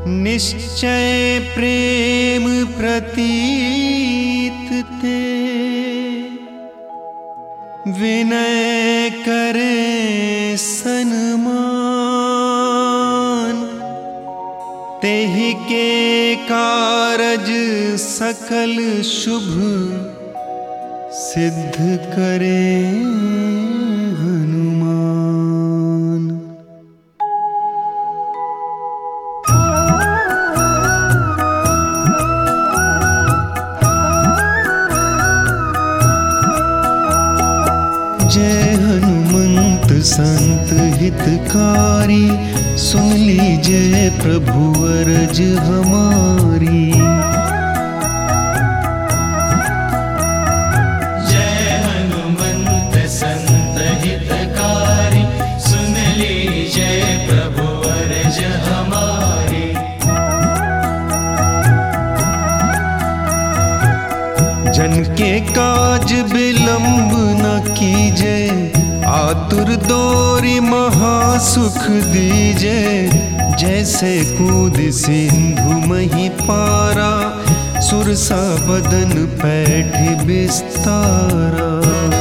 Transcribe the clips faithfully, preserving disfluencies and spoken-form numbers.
निश्चय प्रेम प्रतीत ते विनय करे सन्मान। तेहि के कारज सकल शुभ सिद्ध करे हनुमान। जय हनुमंत संत हितकारी, सुन लीजिए प्रभु अरज हमारी। जय हनुमंत संत हितकारी, सुन लीजिए प्रभु अरज हमारी। जन के काज विलंब न कीजे, आतुर दोरी महासुख दीजे। जैसे कूद सिंधु मही पारा, सुरसा बदन पैठ बिस्तारा।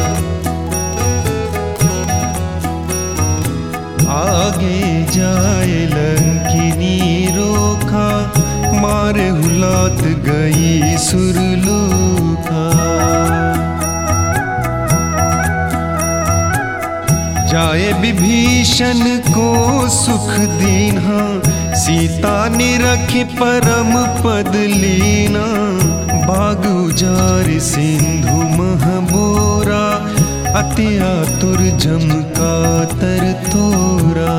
आगे जाए लंकिनी रोका, मारे हुलात गई सुरलोका। जाए विभीषण को सुख दीन्हा, सीता निरखि परम पद लीना। बाग उजारि सिंधु मह बोरा, अति आतुर जम कातर तोरा।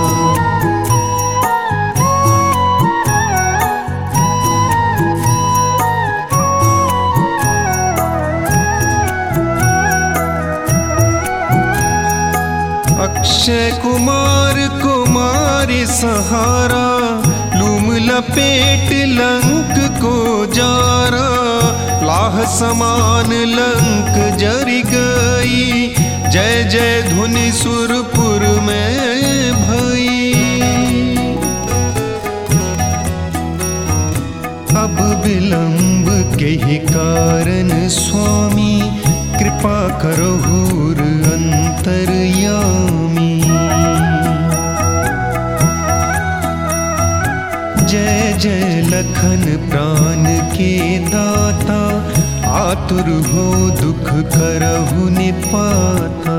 अक्षय कुमार कुमारी सहारा, लूम लपेट लंक को जारा। लाह समान लंक जरि गई, जय जय धुनि सुरपुर में भई। अब विलंब के ही कारण स्वामी, कृपा करहुर अंतरयामी। जय जय लखन प्राण के दाता, आतुर हो दुख करहु निपाता।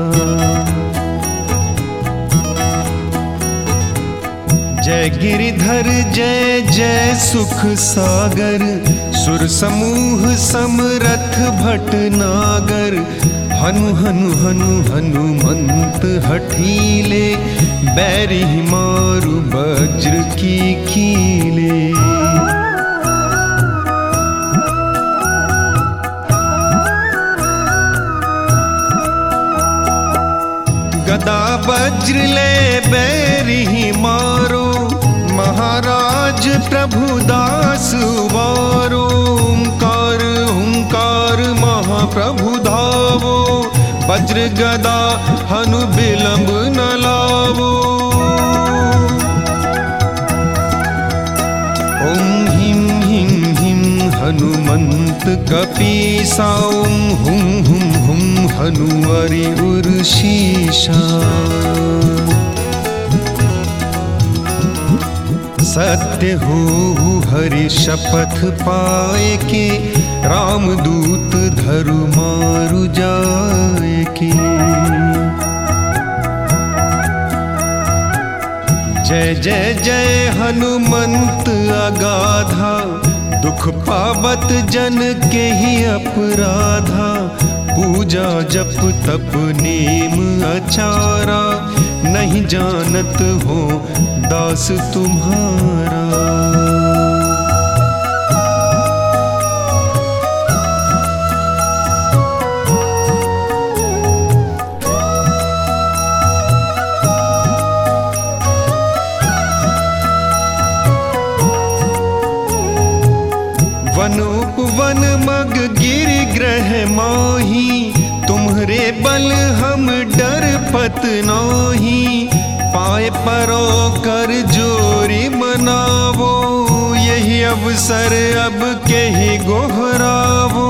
जय गिरिधर जय जय सुख सागर, सुर समूह समरथ भटनागर। हनु हनु हनु हनुमंत हठीले, बैरी मारु वज्र की कीले। गदा वज्र ले बैरी मारो, महाराज प्रभुदास वारो। ओंकार ओंकार महाप्रभु धावो, वज्र गदा हनु विलंब न लावो। ओम हिम हिम हिम हनुमंत कपीसा, ओम हुम हुम हुम हनु अरि उर्षीषा। सत्य हो हरि शपथ पाए के, रामदूत धरु मारु जाए के। जय जय जय हनुमंत अगाधा, दुख पावत जन के ही अपराधा। पूजा जप तप नेम अचारा, नहीं जानत हो दास तुम्हारा। वनोपवन मग गिर ग्रह मोही, तुम्हरे बल हम डर पत नोही। पाए परो कर जोरी मनावो, यही अवसर अब के ही गोहरावो।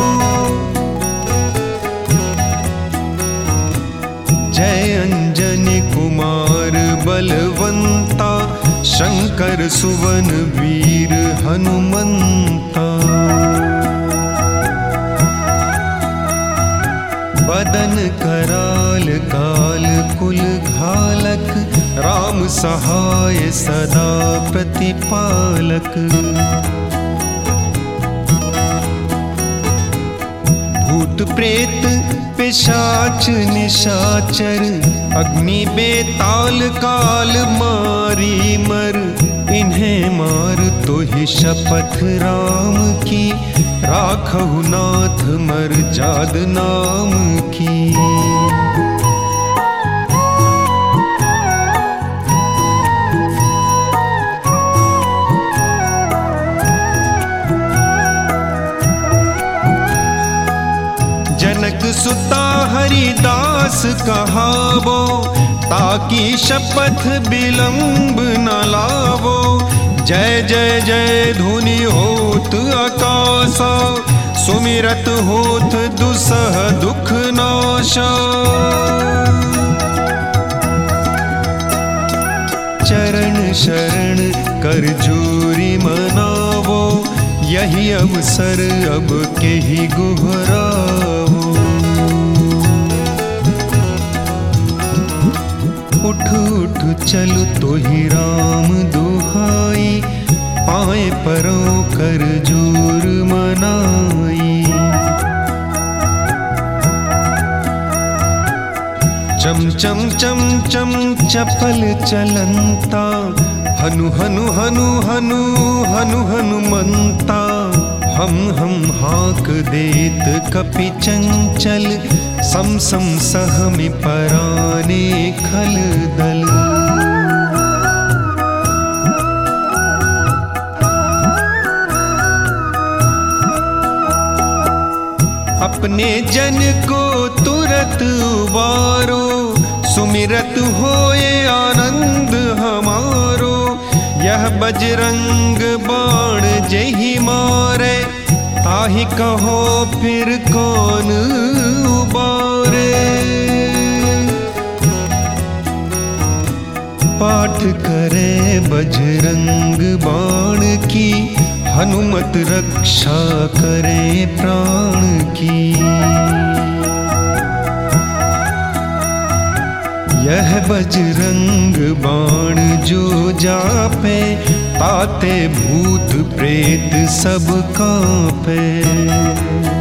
जय अंजनी कुमार बलवंता, शंकर सुवन वीर हनुमंता। बदन कराल काल कुल घालक, राम सहाय सदा प्रतिपालक। भूत प्रेत पिशाच निशाचर, अग्नि बेताल काल मारी मर। इन्हें मार तो ही शपथ राम की, राखहु नाथ मर जाद नाम की। जनक सुता हरिदास कहावो, ताकि शपथ विलंब न लावो। जय जय जय धुनि होत आकाशा, सुमिरत होत दुसह दुख नाशा। चरण शरण कर जोरी मनावो, यही अवसर अब के ही गोहरावो। उठ उठ चल तो ही राम दुहाई, पाए परों कर जोर मनाई। चम चम चम चम चपल चलंता, हनु हनु हनु हनु हनु हनुमंता। हम हम हाक देत कपि चंचल, सम सम सहमि पराने खल दल। अपने जन को तुरत उबारो, सुमिरत होए आनंद हमारो। यह बजरंग बाण जही मारे, ताहि कहो फिर कौन उबारे। पाठ करे बजरंग बाण की, हनुमत रक्षा करे प्राण की। यह बजरंग बाण जो जापे, ताते भूत प्रेत सब कांपे।